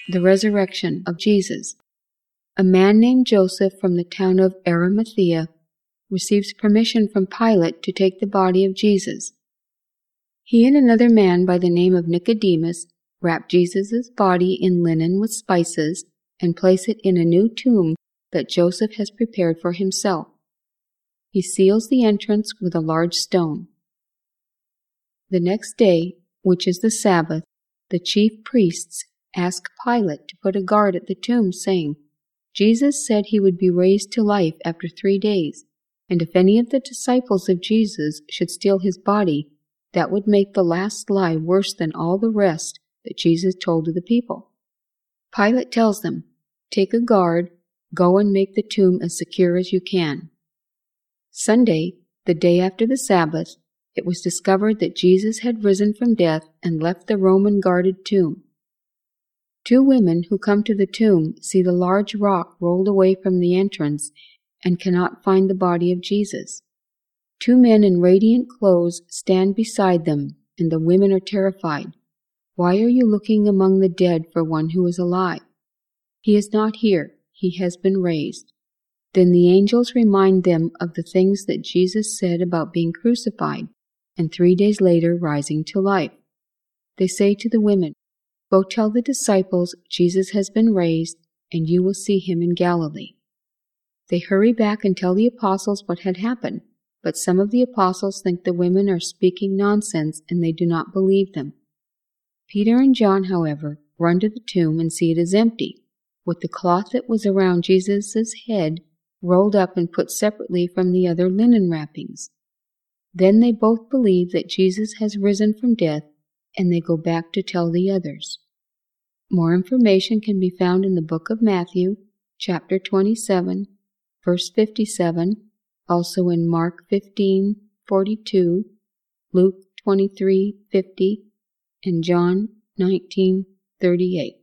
The resurrection of Jesus. A man named Joseph from the town of Arimathea receives permission from Pilate to take the body of Jesus. He and another man by the name of Nicodemus wrap Jesus' body in linen with spices and place it in a new tomb that Joseph has prepared for himself. He seals the entrance with a large stone. The next day, which is the Sabbath, the chief priests ask Pilate to put a guard at the tomb, saying, "Jesus said he would be raised to life after 3 days, and if any of the disciples of Jesus should steal his body, that would make the last lie worse than all the rest that Jesus told to the people." Pilate tells them, "Take a guard, go and make the tomb as secure as you can." Sunday, the day after the Sabbath, it was discovered that Jesus had risen from death and left the Roman-guarded tomb. 2 women who come to the tomb see the large rock rolled away from the entrance and cannot find the body of Jesus. 2 men in radiant clothes stand beside them, and the women are terrified. "Why are you looking among the dead for one who is alive? He is not here, he has been raised." Then the angels remind them of the things that Jesus said about being crucified and 3 days later rising to life. They say to the women, "Go tell the disciples Jesus has been raised, and you will see him in Galilee." They hurry back and tell the apostles what had happened, but some of the apostles think the women are speaking nonsense and they do not believe them. Peter and John, however, run to the tomb and see it is empty, with the cloth that was around Jesus' head rolled up and put separately from the other linen wrappings. Then they both believe that Jesus has risen from death, and they go back to tell the others. More information can be found in the book of Matthew, chapter 27, verse 57, also in Mark 15:42, Luke 23:50, and John 19:38.